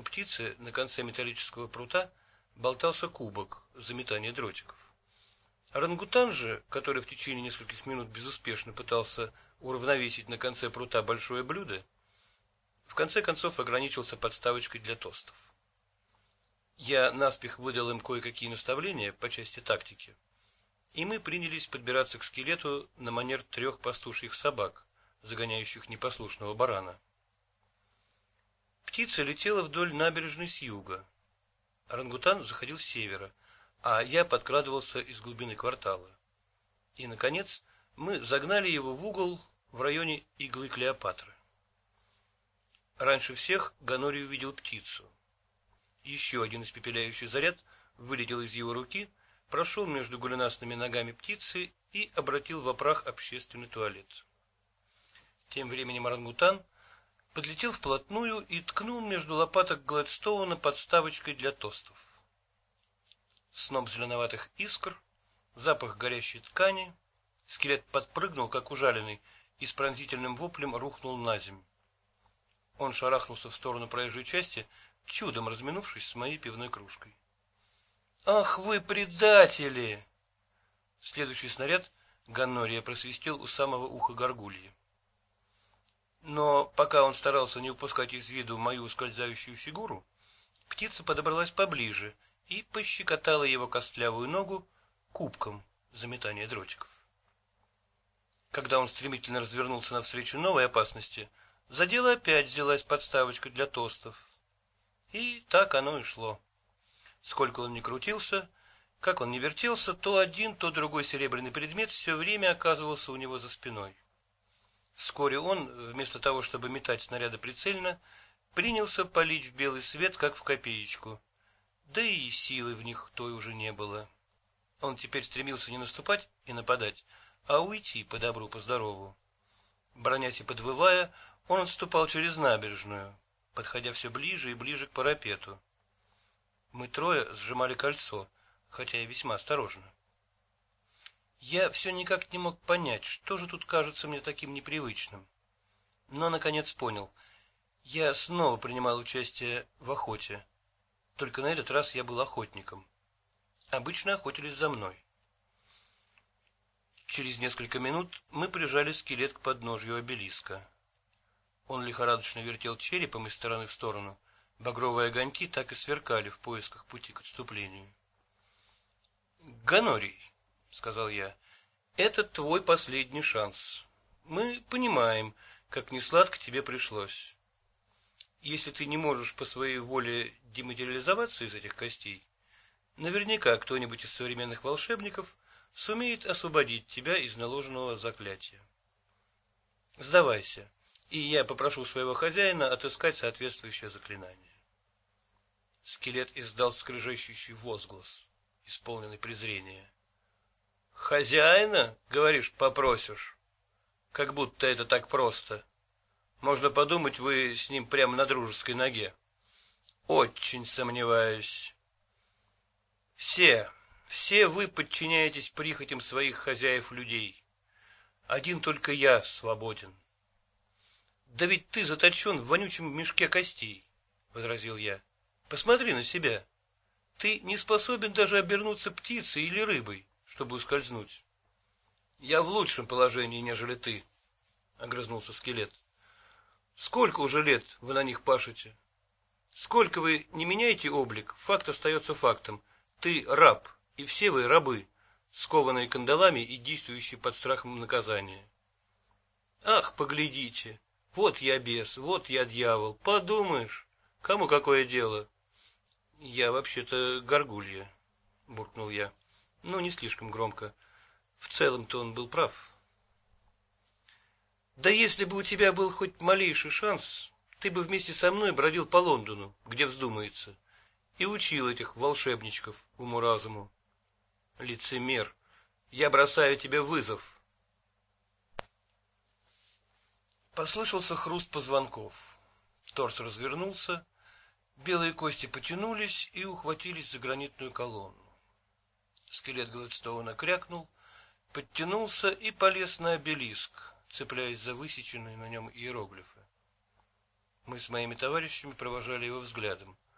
птицы на конце металлического прута болтался кубок за метание дротиков. Орангутан же, который в течение нескольких минут безуспешно пытался уравновесить на конце прута большое блюдо, в конце концов ограничился подставочкой для тостов. Я наспех выдал им кое-какие наставления по части тактики, и мы принялись подбираться к скелету на манер 3 пастушьих собак, загоняющих непослушного барана. Птица летела вдоль набережной с юга. Орангутан заходил с севера, а я подкрадывался из глубины квартала. И, наконец, мы загнали его в угол в районе Иглы Клеопатры. Раньше всех Ганорий увидел птицу. Еще один испепеляющий заряд вылетел из его руки, прошел между голенастыми ногами птицы и обратил в прах общественный туалет. Тем временем орангутан подлетел вплотную и ткнул между лопаток Гладстоуна подставочкой для тостов. Сноп зеленоватых искр, запах горящей ткани, скелет подпрыгнул, как ужаленный, и с пронзительным воплем рухнул на землю. Он шарахнулся в сторону проезжей части, чудом разминувшись с моей пивной кружкой. «Ах вы предатели!» Следующий снаряд Ганория просвистел у самого уха горгульи. Но пока он старался не упускать из виду мою ускользающую фигуру, птица подобралась поближе и пощекотала его костлявую ногу кубком за метание дротиков. Когда он стремительно развернулся навстречу новой опасности, за дело опять взялась подставочка для тостов. И так оно и шло. Сколько он ни крутился, как он ни вертелся, то один, то другой серебряный предмет все время оказывался у него за спиной. Вскоре он, вместо того, чтобы метать снаряды прицельно, принялся палить в белый свет, как в копеечку. Да и силы в них той уже не было. Он теперь стремился не наступать и нападать, а уйти по добру, по здорову. Бронясь и подвывая, он отступал через набережную, подходя все ближе и ближе к парапету. Мы трое сжимали кольцо, хотя и весьма осторожно. Я все никак не мог понять, что же тут кажется мне таким непривычным. Но, наконец, понял. Я снова принимал участие в охоте. Только на этот раз я был охотником. Обычно охотились за мной. Через несколько минут мы прижали скелет к подножью обелиска. Он лихорадочно вертел черепом из стороны в сторону. Багровые огоньки так и сверкали в поисках пути к отступлению. «Ганорий», — сказал я, — «это твой последний шанс. Мы понимаем, как несладко тебе пришлось. Если ты не можешь по своей воле дематериализоваться из этих костей, наверняка кто-нибудь из современных волшебников сумеет освободить тебя из наложенного заклятия. Сдавайся, и я попрошу своего хозяина отыскать соответствующее заклинание». Скелет издал скрежещущий возглас, исполненный презрения. «Хозяина, говоришь, попросишь? Как будто это так просто. Можно подумать, вы с ним прямо на дружеской ноге. Очень сомневаюсь. Все вы подчиняетесь прихотям своих хозяев-людей. Один только я свободен». «Да ведь ты заточен в вонючем мешке костей», — возразил я. «Посмотри на себя. Ты не способен даже обернуться птицей или рыбой, чтобы ускользнуть». «Я в лучшем положении, нежели ты», — огрызнулся скелет. «Сколько уже лет вы на них пашете? Сколько вы не меняете облик, факт остается фактом. Ты раб, и все вы рабы, скованные кандалами и действующие под страхом наказания. Ах, поглядите, вот я бес, вот я дьявол, подумаешь, кому какое дело?» «Я вообще-то горгулья», — буркнул я, но не слишком громко. В целом-то он был прав. «Да если бы у тебя был хоть малейший шанс, ты бы вместе со мной бродил по Лондону, где вздумается, и учил этих волшебничков уму-разуму. Лицемер, я бросаю тебе вызов». Послышался хруст позвонков. Торс развернулся, белые кости потянулись и ухватились за гранитную колонну. Скелет Гладстоуна крякнул, подтянулся и полез на обелиск, цепляясь за высеченные на нем иероглифы. Мы с моими товарищами провожали его взглядом.